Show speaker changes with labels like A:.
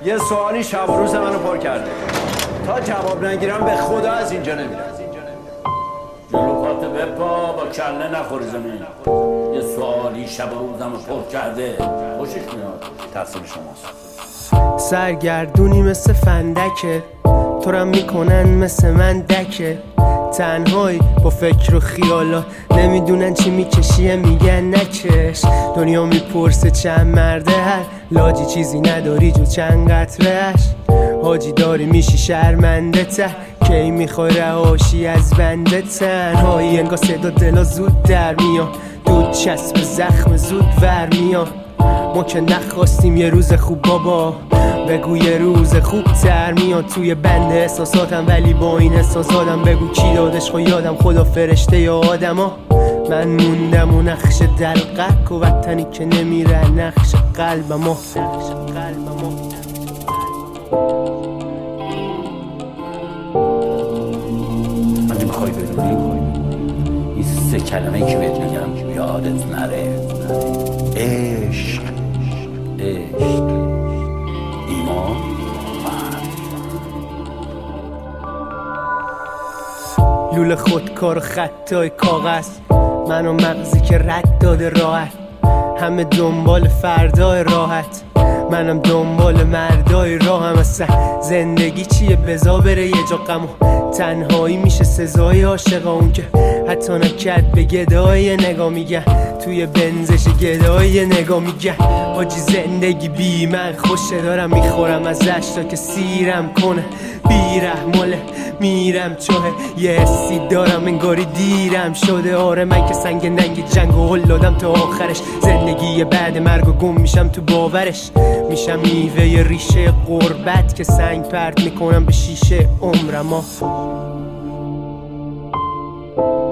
A: یه سوالی شب و روز منو پر کرده. تا جواب نگیرم به خدا از اینجا نمیرم.
B: جلوکات بپا با کله نخوری زمین. یه سوالی شب و روزمو پر کرده. خوشش میاد.
A: تقصیر شماست.
C: سرگردونی مثل فندکه، تو رم میکنن مثل من دکه. تنهایی با فکر و خیالات، نمیدونن چی میکشیه میگن نکش. دنیا میپرسه چند مرده هر لاجی، چیزی نداری جو چند قطرهش. حاجی داری میشی شرمنده ته، کی میخوای رهاشی از بنده. تنهایی انگار صدا دلا زود در میان، دود چسب زخم زود ور میان. ما که نخواستیم یه روز خوب بابا، بگو یه روز خوب تر میاد. توی بند احساساتم ولی با این احساساتم، بگو کی دادش خو یادم، خدا فرشته یا آدما. من موندم و نقش دلقک و وطنی که نمیره نقش قلبما.
B: اگه میخوای بدونی این 3 کلمه که بهت میگم یادت نره: عشق، ایمان،
C: لوله خودکار و خطای کاغذ، من و مغزی که رد داده راحت. همه دنبال فردای راحت، منم دنبال مردای راهم. اصلا زندگی چیه بزا بره یه جا غم و تنهایی میشه سزای عاشقا. اون که حتی نکرد به گدای نگاه میگه، توی بنزش گدای نگاه میگه. حاجی زندگی بی من خوشه، دارم میخورم ازش تا که سیرم کنه. بیرحماله میرم چوه، یه حسی دارم انگاری دیرم شده. آره من که سنگ ننگ جنگ و هل دادم تا آخرش. زندگی بعد مرگ و گم میشم تو باورش. میشم میوه ریشه غربت که سنگ پرت میکنم به شیشه عمرما.